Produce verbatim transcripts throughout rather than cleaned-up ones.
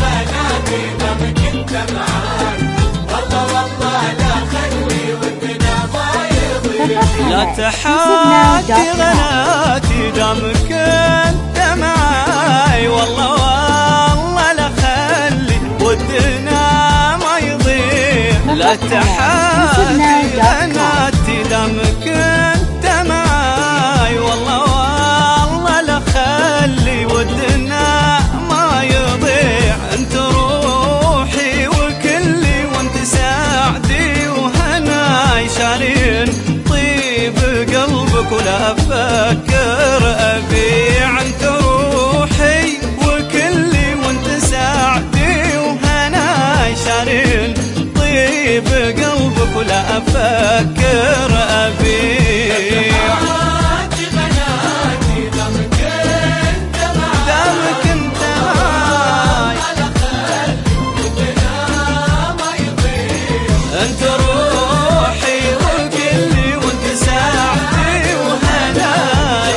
بناتي دامك انت معاي، والله والله لا خلي ودنا ما يضيع. لا تحاتي بناتي دامك انت معاي، والله والله لا خلي ودنا ما يضيع. لا تحاتي بناتي دامك انت معاي، والله والله لا خلي ودنا ما يضيع. انت روحي وكلي وانت سعدي وهناي، شارين طيب قلبك ولا افكر ابيع. انت روحي وكلي وانت سعدي وهناي، شارين طيب قلبك ولا افكر ابيع. انت روحي وكلي وانت ساعتي وهناي،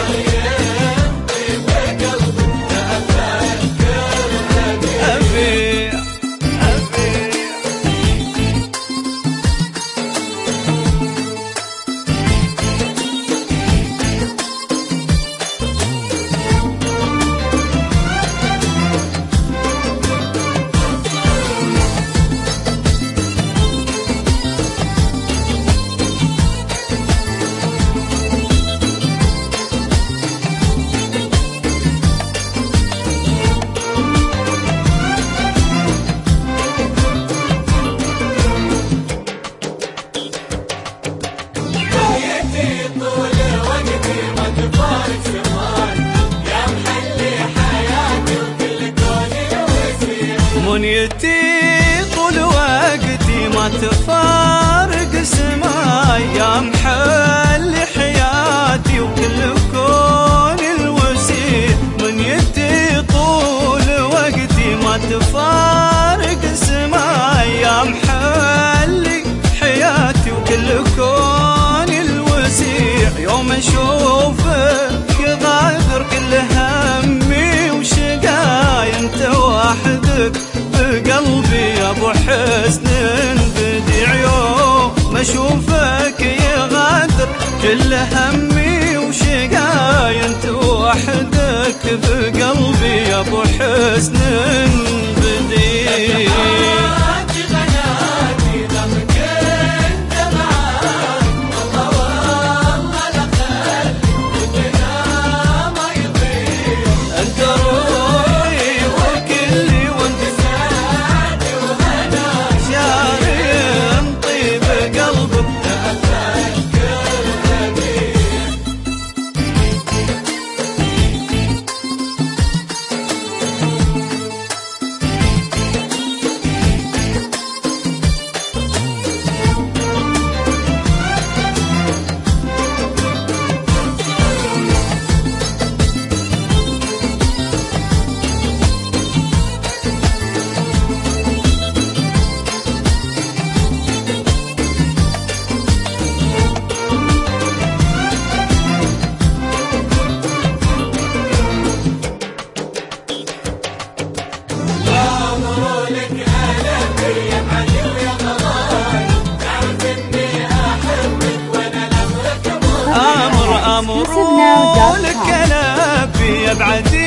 ابيع ابيع. منيتي طول وقتي ما تفارق سماي، يا محل حياتي وكل كون الوسيع. منيتي طول وقتي ما تفارق سماي، يا محل حياتي وكل كون الوسيع. يوم اشوفك غادر كل همي وشقاي، انت وحدك بقلبي يا ابو حسن بديع. يوم اشوفك يغادر كل همي وشقاي، انت وحدك بقلبي يا ابو حسن بديع. أمر لك لبي يا بعدي